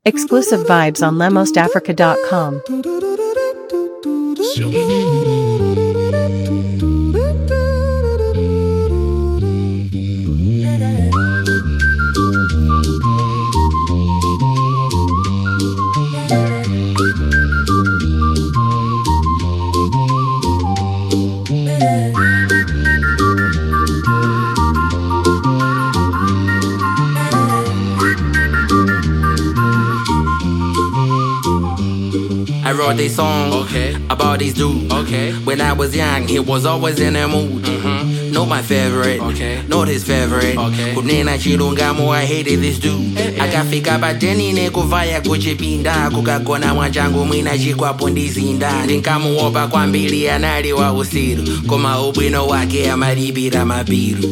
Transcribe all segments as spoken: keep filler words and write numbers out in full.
Exclusive vibes on lemmost africa dot com. I wrote this song okay. about this dude. Okay. When I was young, he was always in a mood. Mm-hmm. Not my favorite, okay. not his favorite. Okay. Kunena chilungamo, I hated this dude. Hey, hey. Akafika pateni nekuvaya kuchipinda kukagona mwanjangu mwina chikwapo ndizinda ndinkamuopa kwambiri anali wa usiru koma ubwino wake amalipira mabiru.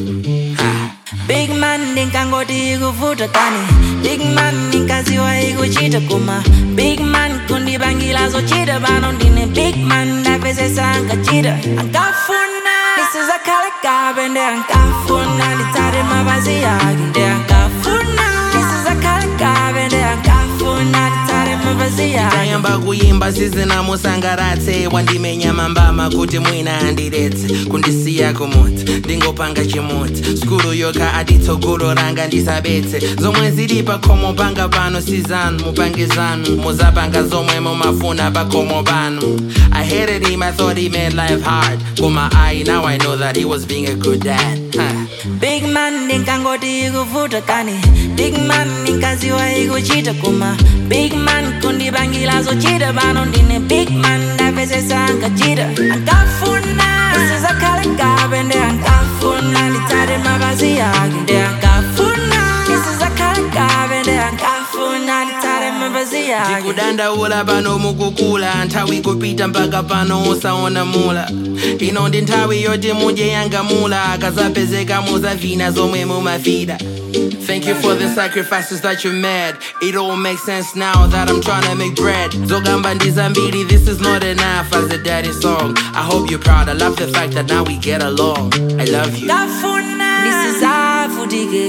Big man ninkangoti ikuvuta kani Big man ninkaziwa ikuchita kuma Big man kundibangila zochita bano ndine Big man ndapezesa ankachita Ankafuna nisiza kale kabende ankafuna Nitare mabazi yake nde ankafuna nisiza kale kabende ankafuna Nitare mabazi yake Tayamba kuyimba sizina musangaratse Wandimenya mambama kuti mwina andiretse Kundisiya kumoti ndingopanga chimoti Skulu yoka aditogolo ranga ndisabetse Zomwe zilipa komo panga pano sizanu Mupange zanu muzapanga zomwe mumafuna pakomo pano I hated him, I thought he made life hard For my eye, now I know that he was being a good dad huh. Big man ninkangoti ikuvuta kani Big man ninkaziwa ikuchita kuma Big man kundibangila zochita bano ndine Big man ndapezesa ankachita Ankafuna nisiza kale kabende ankafuna Nitare mabazi yake nde ankafuna nisiza kale kabende ankafuna Nitare mabazi yake Chikudandaula pano mukukula Nthawi kupita mpaka pano osaona mula Ino ndi nthawi yoti muje yangamula Akazapezeka muzavina zomwe mumafida Thank you for the sacrifices that you made. It all makes sense now that I'm trying to make bread. Zogamba ndizambiri, this is not enough as a daddy song. I hope you're proud, I love the fact that now we get along. I love you. Kafuna This is Afudike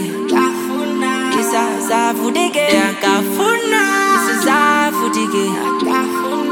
Kafuna This is Afudike Kafuna This is Afudike Kafuna